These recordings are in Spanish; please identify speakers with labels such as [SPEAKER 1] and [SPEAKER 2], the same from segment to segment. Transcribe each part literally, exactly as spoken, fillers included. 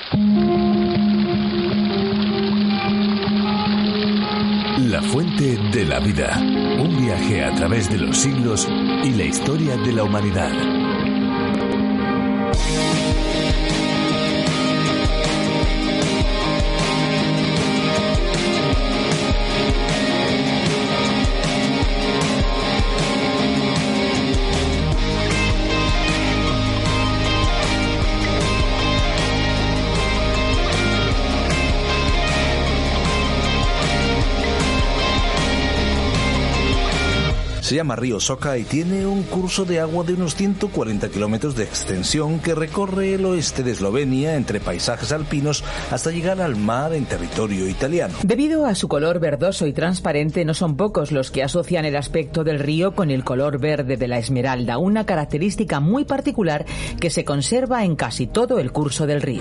[SPEAKER 1] La fuente de la vida. Un viaje a través de los siglos y la historia de la humanidad.
[SPEAKER 2] Se llama Río Soca y tiene un curso de agua de unos ciento cuarenta kilómetros de extensión que recorre el oeste de Eslovenia entre paisajes alpinos hasta llegar al mar en territorio italiano.
[SPEAKER 3] Debido a su color verdoso y transparente, no son pocos los que asocian el aspecto del río con el color verde de la esmeralda, una característica muy particular que se conserva en casi todo el curso del río.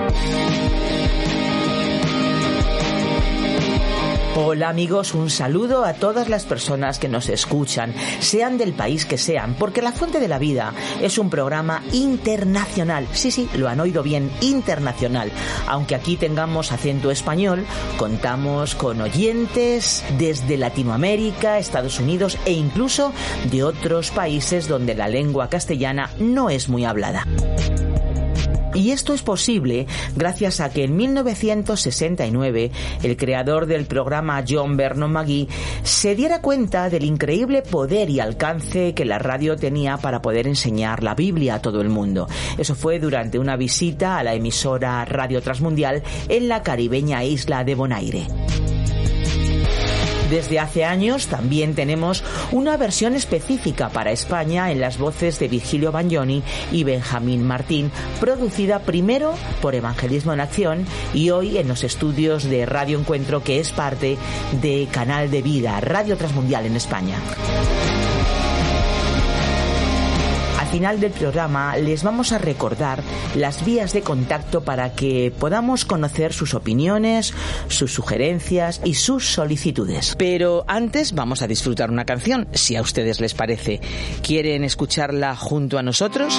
[SPEAKER 3] Hola amigos, un saludo a todas las personas que nos escuchan, sean del país que sean, porque La Fuente de la Vida es un programa internacional. Sí, sí, lo han oído bien, internacional. Aunque aquí tengamos acento español, contamos con oyentes desde Latinoamérica, Estados Unidos e incluso de otros países donde la lengua castellana no es muy hablada. Y esto es posible gracias a que en mil novecientos sesenta y nueve el creador del programa, John Vernon McGee, se diera cuenta del increíble poder y alcance que la radio tenía para poder enseñar la Biblia a todo el mundo. Eso fue durante una visita a la emisora Radio Transmundial en la caribeña isla de Bonaire. Desde hace años también tenemos una versión específica para España en las voces de Virgilio Bagnoni y Benjamín Martín, producida primero por Evangelismo en Acción y hoy en los estudios de Radio Encuentro, que es parte de Canal de Vida, Radio Transmundial en España. Al final del programa les vamos a recordar las vías de contacto para que podamos conocer sus opiniones, sus sugerencias y sus solicitudes. Pero antes vamos a disfrutar una canción, si a ustedes les parece. ¿Quieren escucharla junto a nosotros?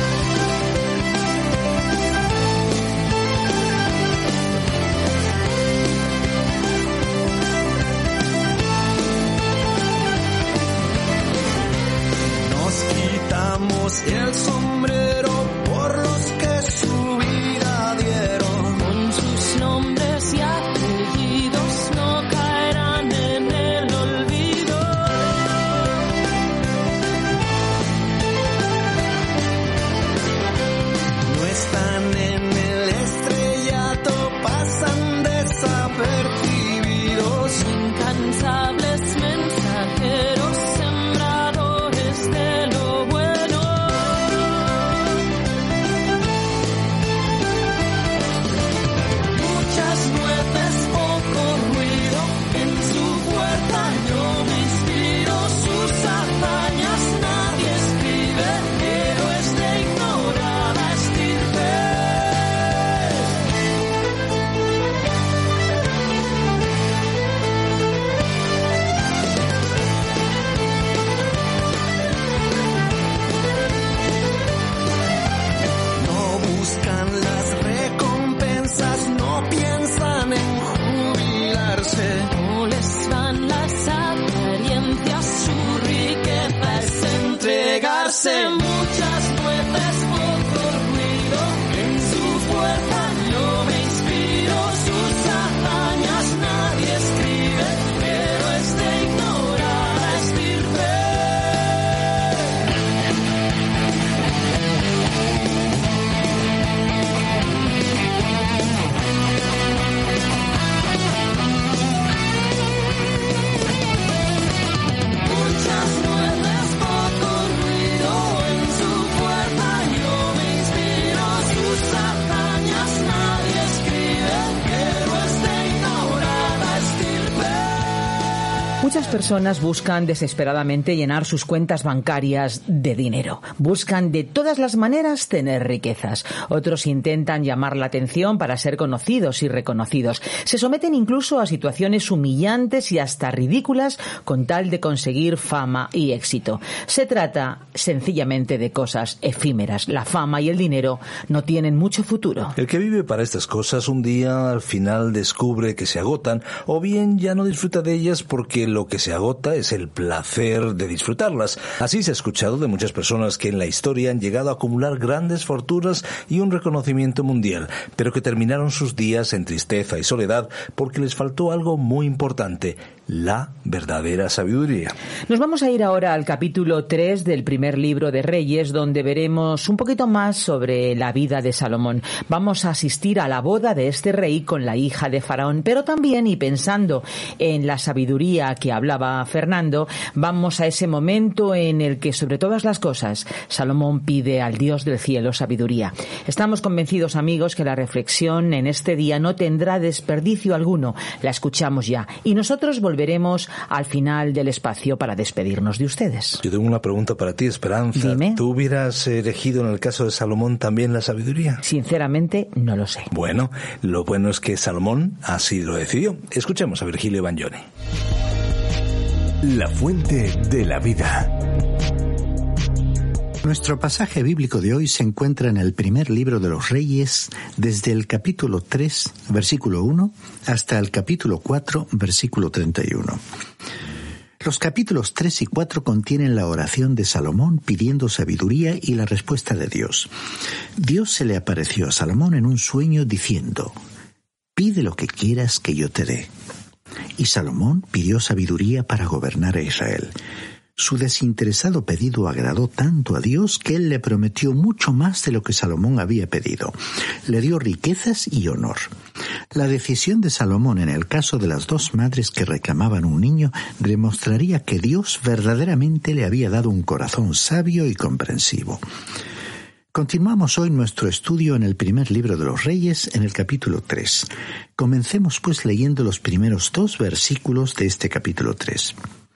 [SPEAKER 4] El sombrero por los que su vida dieron, con sus nombres y apellidos no caerán en el olvido.
[SPEAKER 3] Muchas personas buscan desesperadamente llenar sus cuentas bancarias de dinero. Buscan de todas las maneras tener riquezas. Otros intentan llamar la atención para ser conocidos y reconocidos. Se someten incluso a situaciones humillantes y hasta ridículas con tal de conseguir fama y éxito. Se trata sencillamente de cosas efímeras. La fama y el dinero no tienen mucho futuro.
[SPEAKER 2] El que vive para estas cosas un día al final descubre que se agotan, o bien ya no disfruta de ellas porque lo que se agota es el placer de disfrutarlas. Así se ha escuchado de muchas personas que en la historia han llegado a acumular grandes fortunas y un reconocimiento mundial, pero que terminaron sus días en tristeza y soledad porque les faltó algo muy importante: la verdadera sabiduría.
[SPEAKER 3] Nos vamos a ir ahora al capítulo tres del primer libro de Reyes, donde veremos un poquito más sobre la vida de Salomón. Vamos a asistir a la boda de este rey con la hija de Faraón, pero también, y pensando en la sabiduría que hablaba Fernando, vamos a ese momento en el que, sobre todas las cosas, Salomón pide al Dios del cielo sabiduría. Estamos convencidos, amigos, que la reflexión en este día no tendrá desperdicio alguno. La escuchamos ya y nosotros volveremos al final del espacio para despedirnos de ustedes.
[SPEAKER 2] Yo tengo una pregunta para ti, Esperanza.
[SPEAKER 3] Dime.
[SPEAKER 2] ¿Tú hubieras elegido en el caso de Salomón también la sabiduría?
[SPEAKER 3] Sinceramente, no lo sé.
[SPEAKER 2] Bueno, lo bueno es que Salomón así lo decidió. Escuchemos a Virgilio Bagnoni.
[SPEAKER 1] La fuente de la vida.
[SPEAKER 5] Nuestro pasaje bíblico de hoy se encuentra en el primer libro de los Reyes, desde el capítulo tres, versículo uno, hasta el capítulo cuatro, versículo treinta y uno. Los capítulos tres y cuatro contienen la oración de Salomón pidiendo sabiduría y la respuesta de Dios. Dios se le apareció a Salomón en un sueño diciendo: «Pide lo que quieras que yo te dé». Y Salomón pidió sabiduría para gobernar a Israel. Su desinteresado pedido agradó tanto a Dios que Él le prometió mucho más de lo que Salomón había pedido. Le dio riquezas y honor. La decisión de Salomón en el caso de las dos madres que reclamaban un niño demostraría que Dios verdaderamente le había dado un corazón sabio y comprensivo. Continuamos hoy nuestro estudio en el primer libro de los Reyes, en el capítulo tres. Comencemos pues leyendo los primeros dos versículos de este capítulo tres.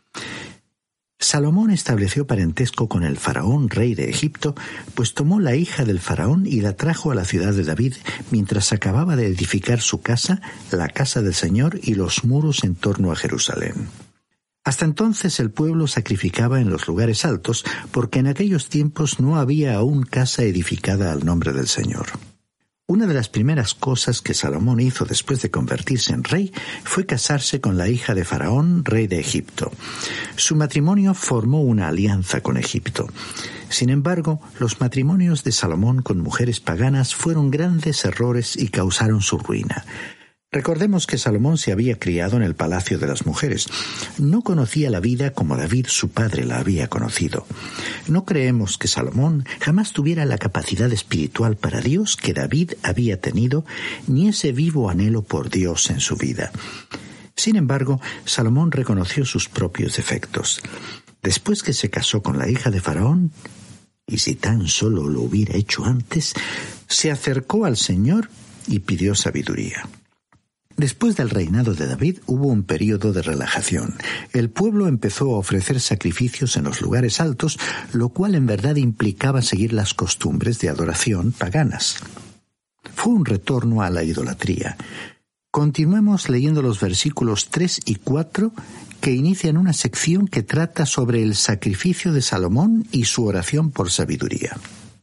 [SPEAKER 5] Salomón estableció parentesco con el faraón, rey de Egipto, pues tomó la hija del faraón y la trajo a la ciudad de David mientras acababa de edificar su casa, la casa del Señor y los muros en torno a Jerusalén. Hasta entonces el pueblo sacrificaba en los lugares altos, porque en aquellos tiempos no había aún casa edificada al nombre del Señor. Una de las primeras cosas que Salomón hizo después de convertirse en rey fue casarse con la hija de Faraón, rey de Egipto. Su matrimonio formó una alianza con Egipto. Sin embargo, los matrimonios de Salomón con mujeres paganas fueron grandes errores y causaron su ruina. Recordemos que Salomón se había criado en el palacio de las mujeres. No conocía la vida como David, su padre, la había conocido. No creemos que Salomón jamás tuviera la capacidad espiritual para Dios que David había tenido, ni ese vivo anhelo por Dios en su vida. Sin embargo, Salomón reconoció sus propios defectos. Después que se casó con la hija de Faraón, y si tan solo lo hubiera hecho antes, se acercó al Señor y pidió sabiduría. Después del reinado de David hubo un período de relajación. El pueblo empezó a ofrecer sacrificios en los lugares altos, lo cual en verdad implicaba seguir las costumbres de adoración paganas. Fue un retorno a la idolatría. Continuemos leyendo los versículos tres y cuatro, que inician una sección que trata sobre el sacrificio de Salomón y su oración por sabiduría.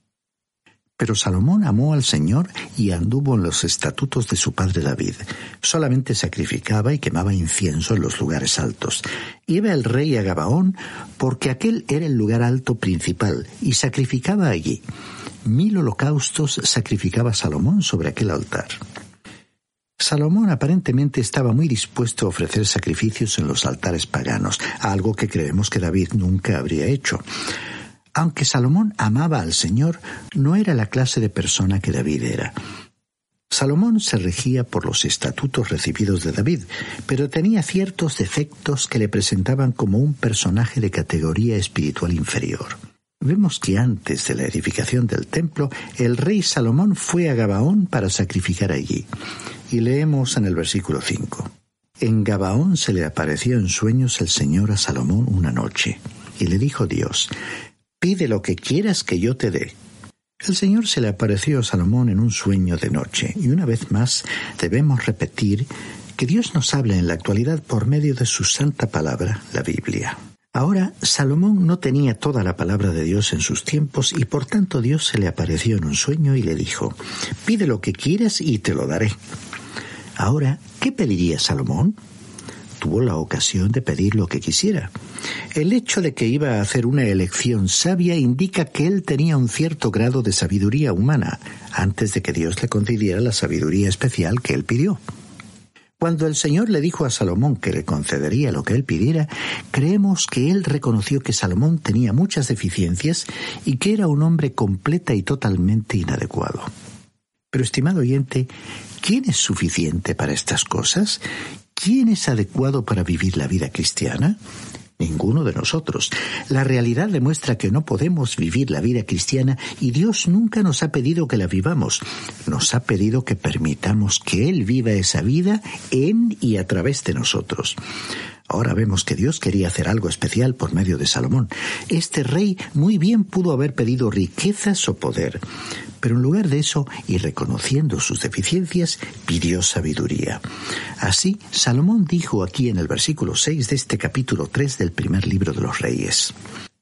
[SPEAKER 5] Pero Salomón amó al Señor y anduvo en los estatutos de su padre David. Solamente sacrificaba y quemaba incienso en los lugares altos. Iba el rey a Gabaón porque aquel era el lugar alto principal y sacrificaba allí. Mil holocaustos sacrificaba Salomón sobre aquel altar. Salomón aparentemente estaba muy dispuesto a ofrecer sacrificios en los altares paganos, algo que creemos que David nunca habría hecho. Aunque Salomón amaba al Señor, no era la clase de persona que David era. Salomón se regía por los estatutos recibidos de David, pero tenía ciertos defectos que le presentaban como un personaje de categoría espiritual inferior. Vemos que antes de la edificación del templo, el rey Salomón fue a Gabaón para sacrificar allí. Y leemos en el versículo cinco. En Gabaón se le apareció en sueños el Señor a Salomón una noche, y le dijo Dios: «Pide lo que quieras que yo te dé». El Señor se le apareció a Salomón en un sueño de noche, y una vez más debemos repetir que Dios nos habla en la actualidad por medio de su santa palabra, la Biblia. Ahora, Salomón no tenía toda la palabra de Dios en sus tiempos y por tanto Dios se le apareció en un sueño y le dijo: «Pide lo que quieras y te lo daré». Ahora, ¿qué pediría Salomón? Tuvo la ocasión de pedir lo que quisiera. El hecho de que iba a hacer una elección sabia indica que él tenía un cierto grado de sabiduría humana, antes de que Dios le concediera la sabiduría especial que él pidió. Cuando el Señor le dijo a Salomón que le concedería lo que él pidiera, creemos que él reconoció que Salomón tenía muchas deficiencias y que era un hombre completa y totalmente inadecuado. Pero, estimado oyente, ¿quién es suficiente para estas cosas? ¿Quién es adecuado para vivir la vida cristiana? Ninguno de nosotros. La realidad demuestra que no podemos vivir la vida cristiana y Dios nunca nos ha pedido que la vivamos. Nos ha pedido que permitamos que Él viva esa vida en y a través de nosotros. Ahora vemos que Dios quería hacer algo especial por medio de Salomón. Este rey muy bien pudo haber pedido riquezas o poder, pero en lugar de eso, y reconociendo sus deficiencias, pidió sabiduría. Así, Salomón dijo aquí en el versículo seis de este capítulo tres del primer libro de los Reyes: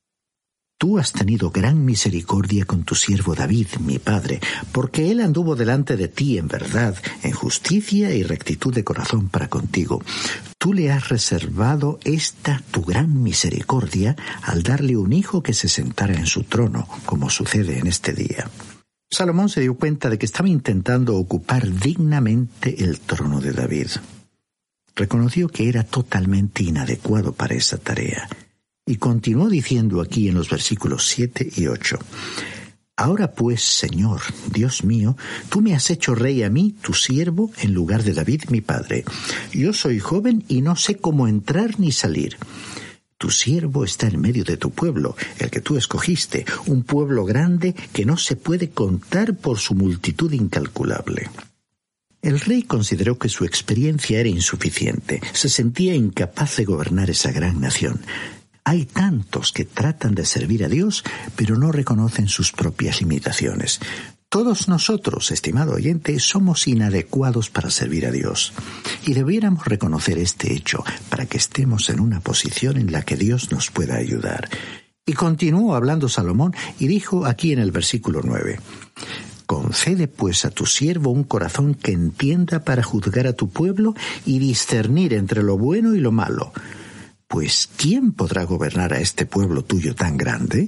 [SPEAKER 5] «Tú has tenido gran misericordia con tu siervo David, mi padre, porque él anduvo delante de ti en verdad, en justicia y rectitud de corazón para contigo. Tú le has reservado esta tu gran misericordia al darle un hijo que se sentara en su trono, como sucede en este día». Salomón se dio cuenta de que estaba intentando ocupar dignamente el trono de David. Reconoció que era totalmente inadecuado para esa tarea. Y continuó diciendo aquí en los versículos siete y ocho: «Ahora pues, Señor, Dios mío, tú me has hecho rey a mí, tu siervo, en lugar de David, mi padre. Yo soy joven y no sé cómo entrar ni salir. Tu siervo está en medio de tu pueblo, el que tú escogiste, un pueblo grande que no se puede contar por su multitud incalculable». El rey consideró que su experiencia era insuficiente. Se sentía incapaz de gobernar esa gran nación. Hay tantos que tratan de servir a Dios, pero no reconocen sus propias limitaciones. Todos nosotros, estimado oyente, somos inadecuados para servir a Dios. Y debiéramos reconocer este hecho para que estemos en una posición en la que Dios nos pueda ayudar. Y continuó hablando Salomón y dijo aquí en el versículo nueve: «Concede pues a tu siervo un corazón que entienda para juzgar a tu pueblo y discernir entre lo bueno y lo malo. Pues, ¿quién podrá gobernar a este pueblo tuyo tan grande?».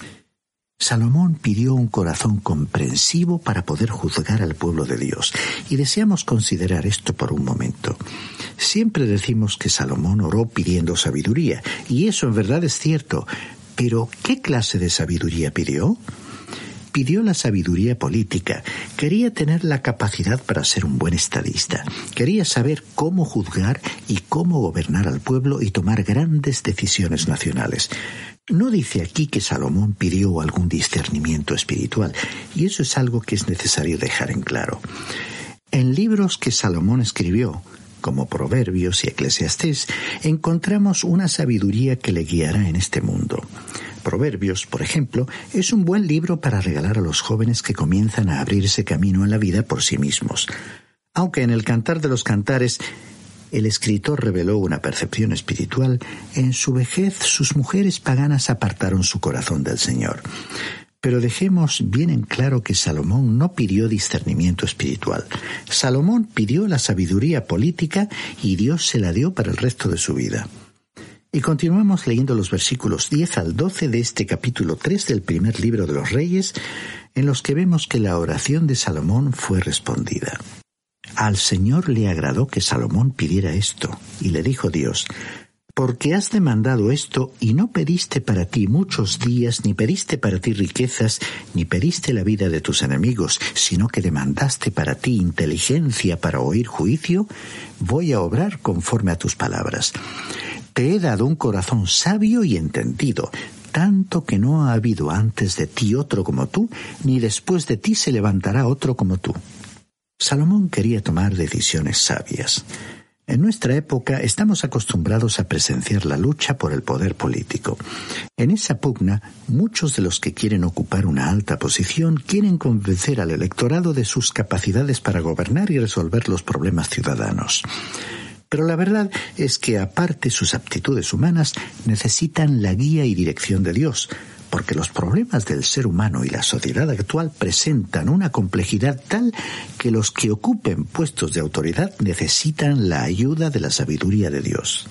[SPEAKER 5] Salomón pidió un corazón comprensivo para poder juzgar al pueblo de Dios, y deseamos considerar esto por un momento. Siempre decimos que Salomón oró pidiendo sabiduría, y eso en verdad es cierto, pero ¿qué clase de sabiduría pidió? Pidió la sabiduría política. Quería tener la capacidad para ser un buen estadista. Quería saber cómo juzgar y cómo gobernar al pueblo y tomar grandes decisiones nacionales. No dice aquí que Salomón pidió algún discernimiento espiritual, y eso es algo que es necesario dejar en claro. En libros que Salomón escribió, como Proverbios y Eclesiastés, encontramos una sabiduría que le guiará en este mundo. Proverbios, por ejemplo, es un buen libro para regalar a los jóvenes que comienzan a abrirse camino en la vida por sí mismos. Aunque en el Cantar de los Cantares el escritor reveló una percepción espiritual, en su vejez sus mujeres paganas apartaron su corazón del Señor. Pero dejemos bien en claro que Salomón no pidió discernimiento espiritual. Salomón pidió la sabiduría política y Dios se la dio para el resto de su vida. Y continuamos leyendo los versículos diez al doce de este capítulo tres del primer libro de los Reyes, en los que vemos que la oración de Salomón fue respondida. Al Señor le agradó que Salomón pidiera esto, y le dijo Dios: «Porque has demandado esto y no pediste para ti muchos días, ni pediste para ti riquezas, ni pediste la vida de tus enemigos, sino que demandaste para ti inteligencia para oír juicio, voy a obrar conforme a tus palabras. Te he dado un corazón sabio y entendido, tanto que no ha habido antes de ti otro como tú, ni después de ti se levantará otro como tú». Salomón quería tomar decisiones sabias. En nuestra época estamos acostumbrados a presenciar la lucha por el poder político. En esa pugna, muchos de los que quieren ocupar una alta posición quieren convencer al electorado de sus capacidades para gobernar y resolver los problemas ciudadanos. Pero la verdad es que, aparte sus aptitudes humanas, necesitan la guía y dirección de Dios, porque los problemas del ser humano y la sociedad actual presentan una complejidad tal que los que ocupen puestos de autoridad necesitan la ayuda de la sabiduría de Dios.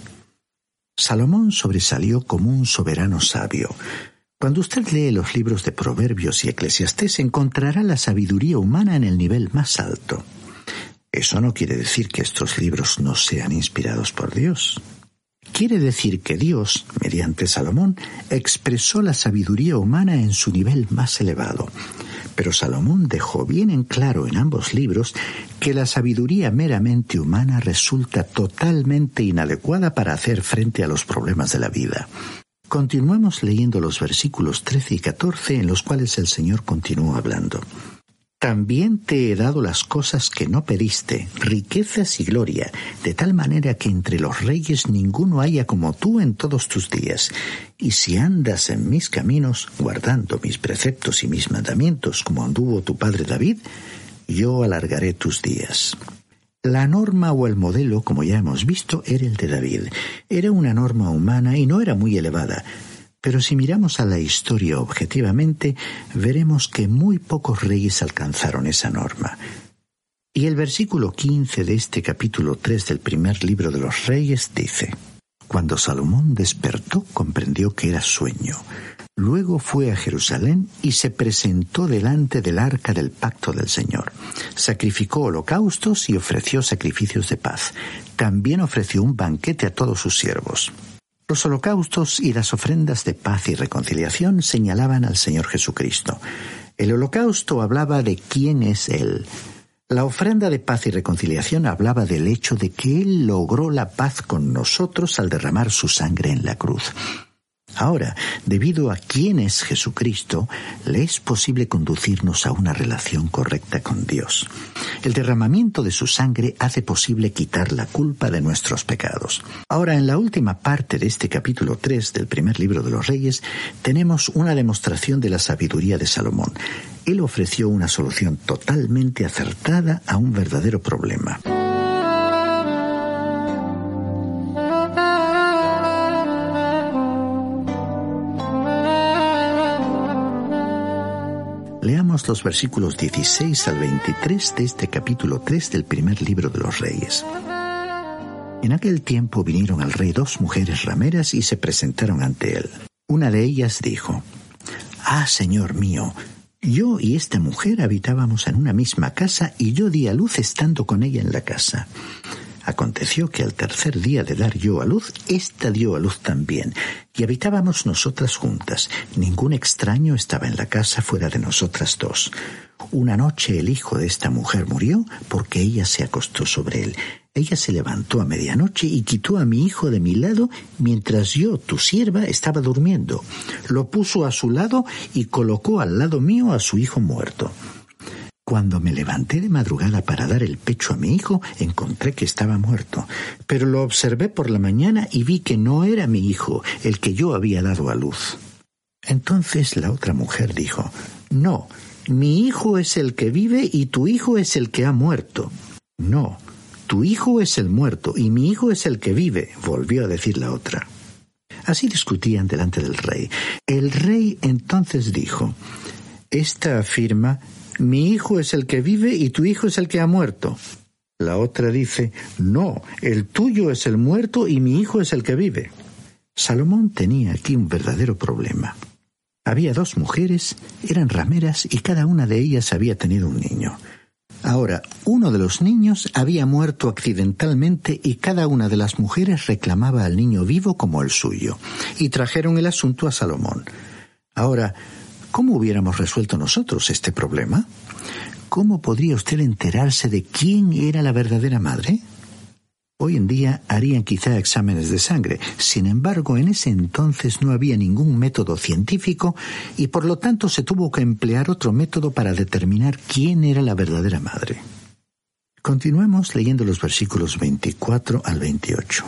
[SPEAKER 5] Salomón sobresalió como un soberano sabio. Cuando usted lee los libros de Proverbios y Eclesiastés, encontrará la sabiduría humana en el nivel más alto. Eso no quiere decir que estos libros no sean inspirados por Dios. Quiere decir que Dios, mediante Salomón, expresó la sabiduría humana en su nivel más elevado. Pero Salomón dejó bien en claro en ambos libros que la sabiduría meramente humana resulta totalmente inadecuada para hacer frente a los problemas de la vida. Continuamos leyendo los versículos trece y catorce, en los cuales el Señor continuó hablando. También te he dado las cosas que no pediste, riquezas y gloria, de tal manera que entre los reyes ninguno haya como tú en todos tus días. Y si andas en mis caminos, guardando mis preceptos y mis mandamientos, como anduvo tu padre David, yo alargaré tus días. La norma o el modelo, como ya hemos visto, era el de David. Era una norma humana y no era muy elevada. Pero si miramos a la historia objetivamente, veremos que muy pocos reyes alcanzaron esa norma. Y el versículo quince de este capítulo tres del primer libro de los Reyes dice: Cuando Salomón despertó, comprendió que era sueño. Luego fue a Jerusalén y se presentó delante del arca del pacto del Señor. Sacrificó holocaustos y ofreció sacrificios de paz. También ofreció un banquete a todos sus siervos. Los holocaustos y las ofrendas de paz y reconciliación señalaban al Señor Jesucristo. El holocausto hablaba de quién es Él. La ofrenda de paz y reconciliación hablaba del hecho de que Él logró la paz con nosotros al derramar su sangre en la cruz. Ahora, debido a quién es Jesucristo, le es posible conducirnos a una relación correcta con Dios. El derramamiento de su sangre hace posible quitar la culpa de nuestros pecados. Ahora, en la última parte de este capítulo tres del primer libro de los Reyes, tenemos una demostración de la sabiduría de Salomón. Él ofreció una solución totalmente acertada a un verdadero problema. Leamos los versículos dieciséis al veintitrés de este capítulo tres del primer libro de los Reyes. En aquel tiempo vinieron al rey dos mujeres rameras y se presentaron ante él. Una de ellas dijo: «Ah, señor mío, yo y esta mujer habitábamos en una misma casa y yo di a luz estando con ella en la casa. Aconteció que al tercer día de dar yo a luz, ésta dio a luz también, y habitábamos nosotras juntas. Ningún extraño estaba en la casa fuera de nosotras dos. Una noche el hijo de esta mujer murió porque ella se acostó sobre él. Ella se levantó a medianoche y quitó a mi hijo de mi lado mientras yo, tu sierva, estaba durmiendo. Lo puso a su lado y colocó al lado mío a su hijo muerto. Cuando me levanté de madrugada para dar el pecho a mi hijo, encontré que estaba muerto. Pero lo observé por la mañana y vi que no era mi hijo el que yo había dado a luz». Entonces la otra mujer dijo: «No, mi hijo es el que vive y tu hijo es el que ha muerto». «No, tu hijo es el muerto y mi hijo es el que vive», volvió a decir la otra. Así discutían delante del rey. El rey entonces dijo: «Esta afirma: mi hijo es el que vive y tu hijo es el que ha muerto». La otra dice: «No, el tuyo es el muerto y mi hijo es el que vive». Salomón tenía aquí un verdadero problema. Había dos mujeres, eran rameras y cada una de ellas había tenido un niño. Ahora, uno de los niños había muerto accidentalmente y cada una de las mujeres reclamaba al niño vivo como el suyo, y trajeron el asunto a Salomón. Ahora, ¿cómo hubiéramos resuelto nosotros este problema? ¿Cómo podría usted enterarse de quién era la verdadera madre? Hoy en día harían quizá exámenes de sangre. Sin embargo, en ese entonces no había ningún método científico y por lo tanto se tuvo que emplear otro método para determinar quién era la verdadera madre. Continuemos leyendo los versículos veinticuatro al veintiocho.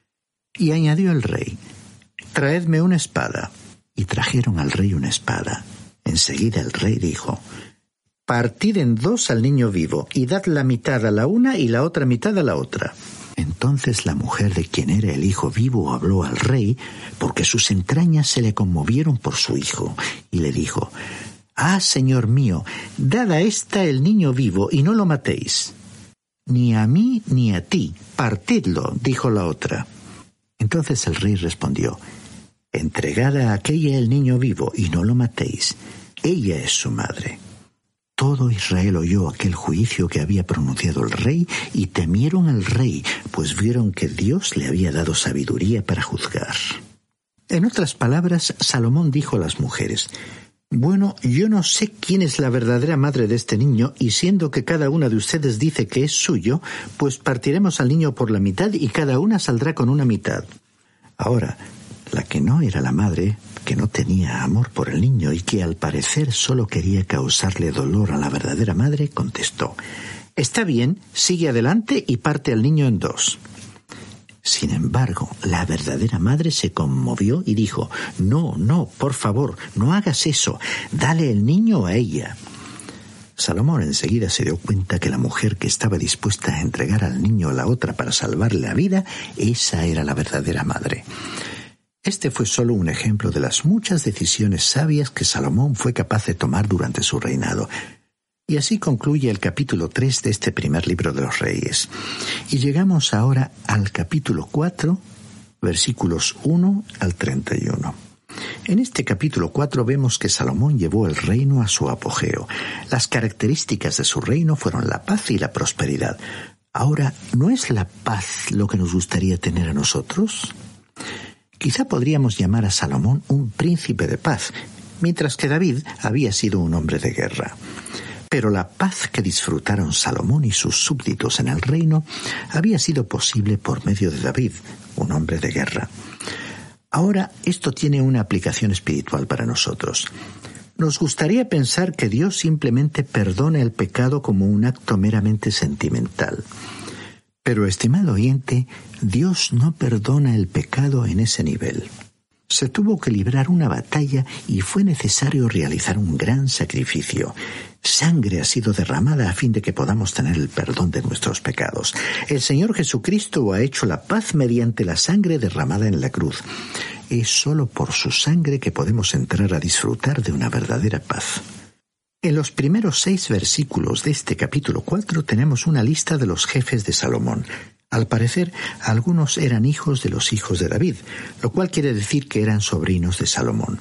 [SPEAKER 5] Y añadió el rey: «Traedme una espada». Y trajeron al rey una espada. Enseguida el rey dijo: «Partid en dos al niño vivo, y dad la mitad a la una y la otra mitad a la otra». Entonces la mujer de quien era el hijo vivo habló al rey, porque sus entrañas se le conmovieron por su hijo, y le dijo: «Ah, señor mío, dad a ésta el niño vivo, y no lo matéis». «Ni a mí ni a ti, partidlo», dijo la otra. Entonces el rey respondió: «Entregad a aquella el niño vivo, y no lo matéis. Ella es su madre». Todo Israel oyó aquel juicio que había pronunciado el rey, y temieron al rey, pues vieron que Dios le había dado sabiduría para juzgar. En otras palabras, Salomón dijo a las mujeres: «Bueno, yo no sé quién es la verdadera madre de este niño, y siendo que cada una de ustedes dice que es suyo, pues partiremos al niño por la mitad y cada una saldrá con una mitad». Ahora, la que no era la madre, que no tenía amor por el niño y que al parecer solo quería causarle dolor a la verdadera madre, contestó: «Está bien, sigue adelante y parte al niño en dos». Sin embargo, la verdadera madre se conmovió y dijo: «No, no, por favor, no hagas eso. Dale el niño a ella». Salomón enseguida se dio cuenta que la mujer que estaba dispuesta a entregar al niño a la otra para salvarle la vida, esa era la verdadera madre. Este fue solo un ejemplo de las muchas decisiones sabias que Salomón fue capaz de tomar durante su reinado. Y así concluye el capítulo tres de este primer libro de los Reyes. Y llegamos ahora al capítulo cuatro, versículos uno al treinta y uno. En este capítulo cuatro vemos que Salomón llevó el reino a su apogeo. Las características de su reino fueron la paz y la prosperidad. Ahora, ¿no es la paz lo que nos gustaría tener a nosotros? Quizá podríamos llamar a Salomón un príncipe de paz, mientras que David había sido un hombre de guerra. Pero la paz que disfrutaron Salomón y sus súbditos en el reino había sido posible por medio de David, un hombre de guerra. Ahora, esto tiene una aplicación espiritual para nosotros. Nos gustaría pensar que Dios simplemente perdona el pecado como un acto meramente sentimental. Pero, estimado oyente, Dios no perdona el pecado en ese nivel. Se tuvo que librar una batalla y fue necesario realizar un gran sacrificio. Sangre ha sido derramada a fin de que podamos tener el perdón de nuestros pecados. El Señor Jesucristo ha hecho la paz mediante la sangre derramada en la cruz. Es solo por su sangre que podemos entrar a disfrutar de una verdadera paz. En los primeros seis versículos de este capítulo cuatro tenemos una lista de los jefes de Salomón. Al parecer, algunos eran hijos de los hijos de David, lo cual quiere decir que eran sobrinos de Salomón.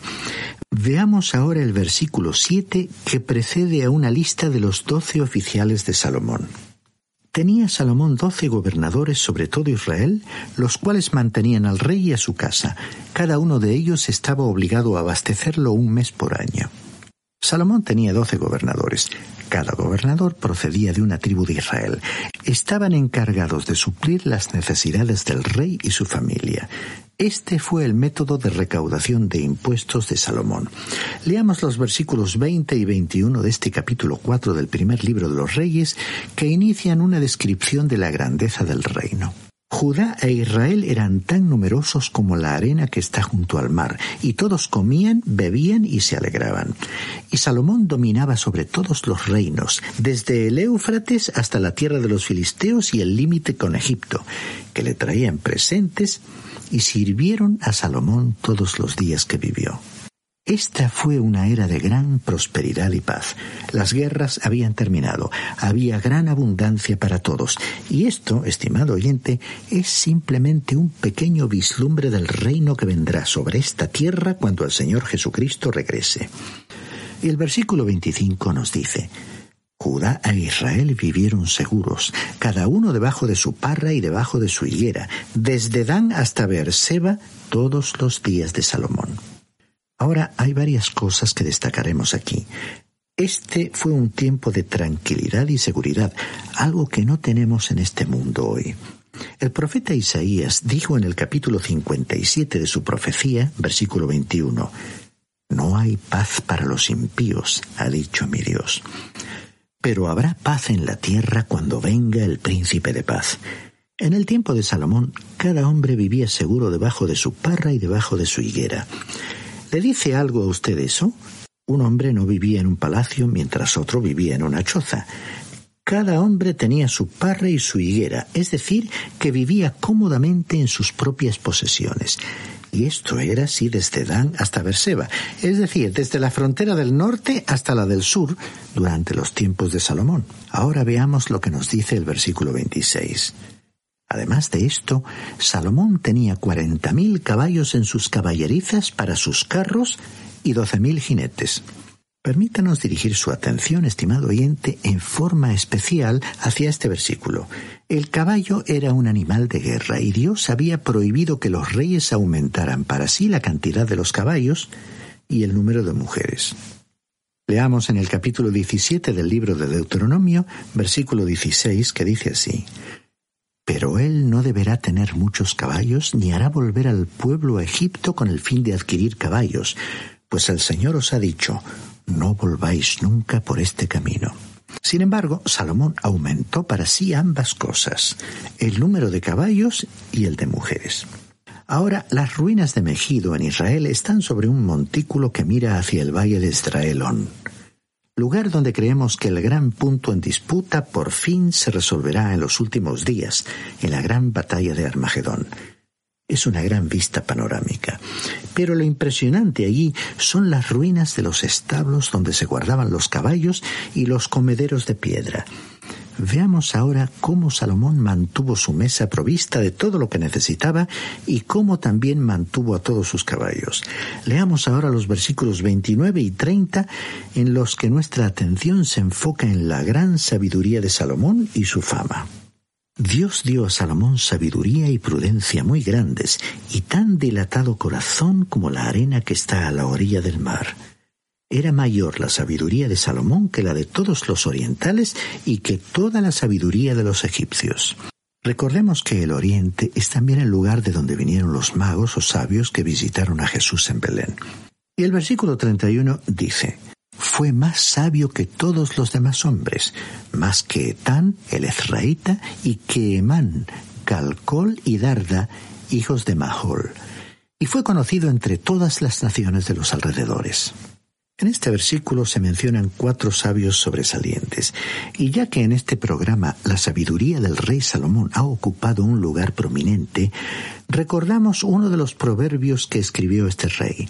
[SPEAKER 5] Veamos ahora el versículo siete, que precede a una lista de los doce oficiales de Salomón. Tenía Salomón doce gobernadores sobre todo Israel, los cuales mantenían al rey y a su casa. Cada uno de ellos estaba obligado a abastecerlo un mes por año. Salomón tenía doce gobernadores. Cada gobernador procedía de una tribu de Israel. Estaban encargados de suplir las necesidades del rey y su familia. Este fue el método de recaudación de impuestos de Salomón. Leamos los versículos veinte y veintiuno de este capítulo cuatro del primer libro de los Reyes, que inician una descripción de la grandeza del reino. Judá e Israel eran tan numerosos como la arena que está junto al mar, y todos comían, bebían y se alegraban. Y Salomón dominaba sobre todos los reinos, desde el Éufrates hasta la tierra de los filisteos y el límite con Egipto, que le traían presentes y sirvieron a Salomón todos los días que vivió. Esta fue una era de gran prosperidad y paz. Las guerras habían terminado, había gran abundancia para todos, y esto, estimado oyente, es simplemente un pequeño vislumbre del reino que vendrá sobre esta tierra cuando el Señor Jesucristo regrese. El versículo veinticinco nos dice: Judá e Israel vivieron seguros, cada uno debajo de su parra y debajo de su higuera, desde Dan hasta Beerseba, todos los días de Salomón. Ahora hay varias cosas que destacaremos aquí. Este fue un tiempo de tranquilidad y seguridad, algo que no tenemos en este mundo hoy. El profeta Isaías dijo en el capítulo cincuenta y siete de su profecía, versículo veintiuno, «No hay paz para los impíos, ha dicho mi Dios». pero habrá paz en la tierra cuando venga el príncipe de paz. En el tiempo de Salomón, cada hombre vivía seguro debajo de su parra y debajo de su higuera. ¿Le dice algo a usted eso? Un hombre no vivía en un palacio mientras otro vivía en una choza. Cada hombre tenía su parra y su higuera, es decir, que vivía cómodamente en sus propias posesiones. Y esto era así desde Dan hasta Beerseba, es decir, desde la frontera del norte hasta la del sur, durante los tiempos de Salomón. Ahora veamos lo que nos dice el versículo veintiséis. Además de esto, Salomón tenía cuarenta mil caballos en sus caballerizas para sus carros y doce mil jinetes. Permítanos dirigir su atención, estimado oyente, en forma especial hacia este versículo. El caballo era un animal de guerra y Dios había prohibido que los reyes aumentaran para sí la cantidad de los caballos y el número de mujeres. Leamos en el capítulo diecisiete del libro de Deuteronomio, versículo dieciséis, que dice así: Pero él no deberá tener muchos caballos, ni hará volver al pueblo a Egipto con el fin de adquirir caballos, pues el Señor os ha dicho, no volváis nunca por este camino. Sin embargo, Salomón aumentó para sí ambas cosas, el número de caballos y el de mujeres. Ahora, las ruinas de Megido en Israel están sobre un montículo que mira hacia el valle de Esdraelón, lugar donde creemos que el gran punto en disputa por fin se resolverá en los últimos días, en la gran batalla de Armagedón. Es una gran vista panorámica, pero lo impresionante allí son las ruinas de los establos donde se guardaban los caballos y los comederos de piedra. Veamos ahora cómo Salomón mantuvo su mesa provista de todo lo que necesitaba y cómo también mantuvo a todos sus caballos. Leamos ahora los versículos veintinueve y treinta, en los que nuestra atención se enfoca en la gran sabiduría de Salomón y su fama. Dios dio a Salomón sabiduría y prudencia muy grandes, y tan dilatado corazón como la arena que está a la orilla del mar. Era mayor la sabiduría de Salomón que la de todos los orientales y que toda la sabiduría de los egipcios. Recordemos que el oriente es también el lugar de donde vinieron los magos o sabios que visitaron a Jesús en Belén. Y el versículo treinta y uno dice: Fue más sabio que todos los demás hombres, más que Etán, el ezraíta, y que Emán, Calcol y Darda, hijos de Mahol. Y fue conocido entre todas las naciones de los alrededores. En este versículo se mencionan cuatro sabios sobresalientes, y ya que en este programa la sabiduría del rey Salomón ha ocupado un lugar prominente, recordamos uno de los proverbios que escribió este rey.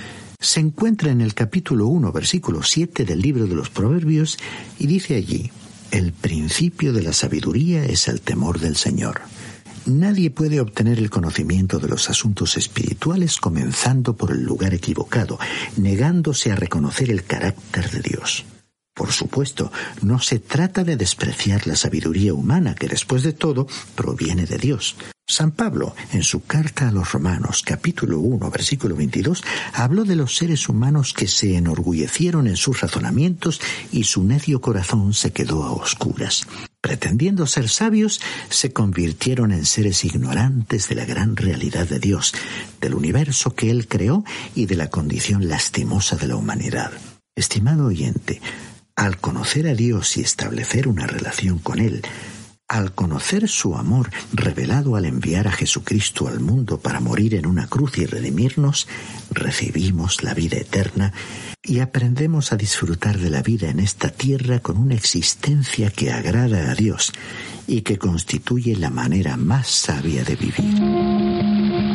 [SPEAKER 5] Se encuentra en el capítulo uno, versículo siete del libro de los Proverbios, y dice allí: El principio de la sabiduría es el temor del Señor. Nadie puede obtener el conocimiento de los asuntos espirituales comenzando por el lugar equivocado, negándose a reconocer el carácter de Dios. Por supuesto, no se trata de despreciar la sabiduría humana, que después de todo proviene de Dios. San Pablo, en su carta a los Romanos, capítulo uno, versículo veintidós, habló de los seres humanos que se enorgullecieron en sus razonamientos y su necio corazón se quedó a oscuras. Pretendiendo ser sabios, se convirtieron en seres ignorantes de la gran realidad de Dios, del universo que Él creó y de la condición lastimosa de la humanidad. Estimado oyente, al conocer a Dios y establecer una relación con Él, al conocer su amor revelado al enviar a Jesucristo al mundo para morir en una cruz y redimirnos, recibimos la vida eterna y aprendemos a disfrutar de la vida en esta tierra con una existencia que agrada a Dios y que constituye la manera más sabia de vivir.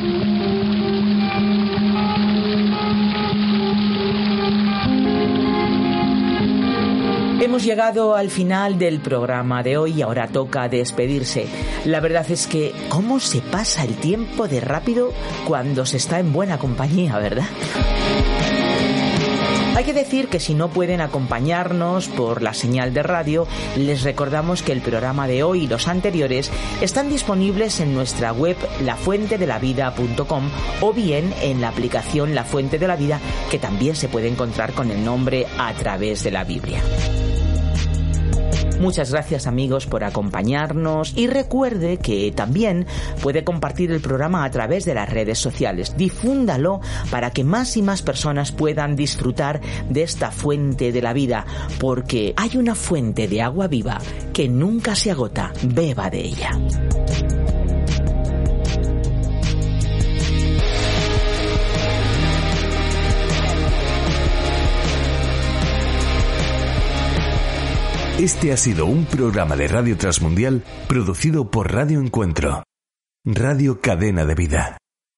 [SPEAKER 3] Hemos llegado al final del programa de hoy y ahora toca despedirse. La verdad es que cómo se pasa el tiempo de rápido cuando se está en buena compañía, ¿verdad? Hay que decir que si no pueden acompañarnos por la señal de radio, les recordamos que el programa de hoy y los anteriores están disponibles en nuestra web la fuente de la vida punto com o bien en la aplicación La Fuente de la Vida, que también se puede encontrar con el nombre A Través de la Biblia. Muchas gracias, amigos, por acompañarnos y recuerde que también puede compartir el programa a través de las redes sociales. Difúndalo para que más y más personas puedan disfrutar de esta fuente de la vida, porque hay una fuente de agua viva que nunca se agota. Beba de ella.
[SPEAKER 1] Este ha sido un programa de Radio Transmundial producido por Radio Encuentro, Radio Cadena de Vida.